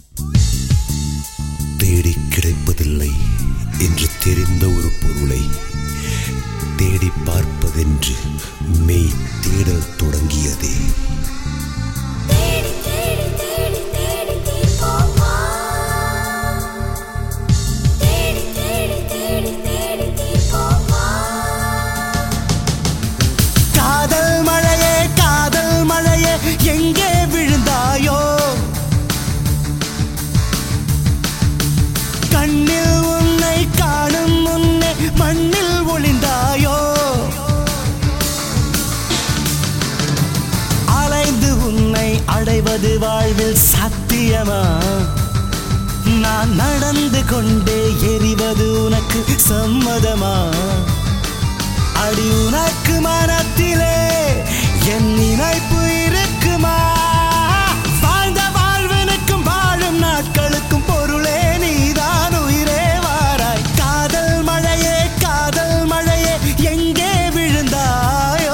தேடி கிடைப்பதில்லை என்று தெரிந்த ஒரு பொருளை தேடி பார்ப்பதென்று மெய் தேடல் தொடங்கியதே. காதல் மழையே காதல் மழையே எங்கே விழுந்தாயோ, கண்ணில் உன்னை காணும் முன்னே மண்ணில் ஒளிந்தாயோ, அலைந்து உன்னை அடைவது வாழ்வில் சாத்தியமா, நான் நடந்து கொண்டே எரிவது உனக்கு சம்மதமா, அடி உனக்கு மனத்திலே என் நினைப்பு இருக்குமா, வாழ்ந்த வாழ்வனுக்கும் வாழும் நாட்களுக்கும் பொருளே நீதான் உயிரே வாராய். காதல் மழையே எங்கே விழுந்தாயோ,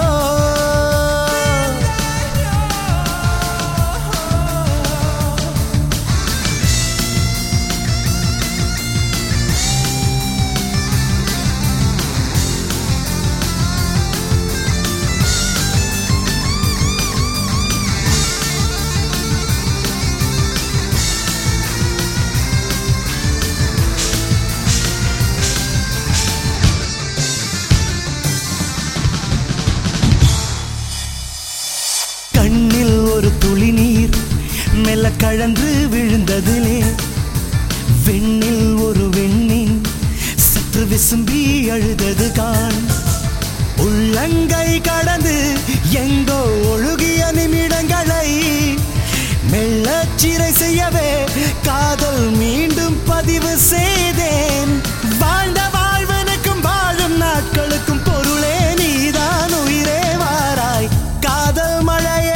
கண்ணில் ஒரு துளி நீர் மெல்ல கழன்று விழுந்ததிலே, வெண்ணில் ஒரு வெண்ணின் சற்று விசும்பி அழுதது காண், உள்ளங்கை கடந்து எங்கோ ஒழுகிய நிமிடங்களை மெல்லச் சிறை செய்யவே காதல் மீண்டும் பதிவு செய்தேன். வாழ்ந்த வாழ்வனுக்கும் வாழும் நாட்களுக்கும் பொருளே நீதான் உயிரே வாராய். காதல் மழையே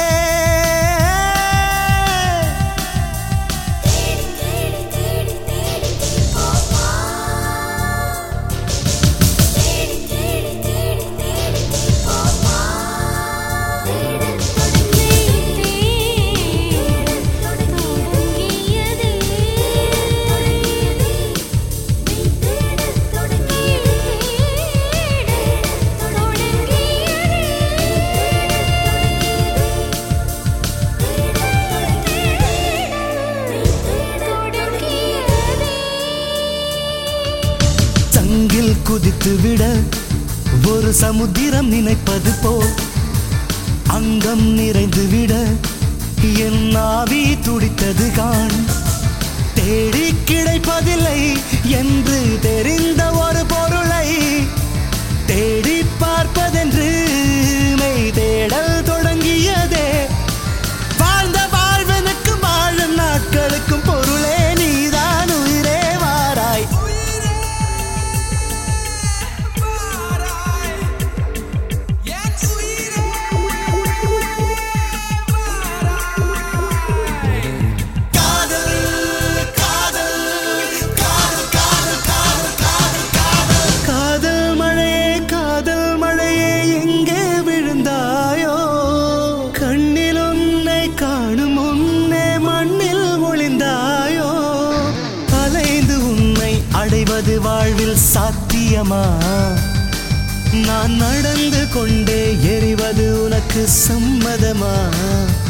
சங்கில் குதித்து விட ஒரு சமுத்திரம் நினைப்பது போல் அங்கம் நிறைந்து விட என் ஆவி துடித்தது காண், தேடி கிடைப்பதில்லை என்று தெரிந்த ஒரு பொருளை தேடி பார்ப்பதென்று மெய் தேடல் தொடங்கியதே. வாழ்ந்த வாழ்வனுக்கும் வாழும் நாட்களுக்கும் பொருளே நீதான் உயிரே வாராய். அடைவது வாழ்வில் சாத்தியமா, நான் நடந்து கொண்டே எரிவது உனக்கு சம்மதமா.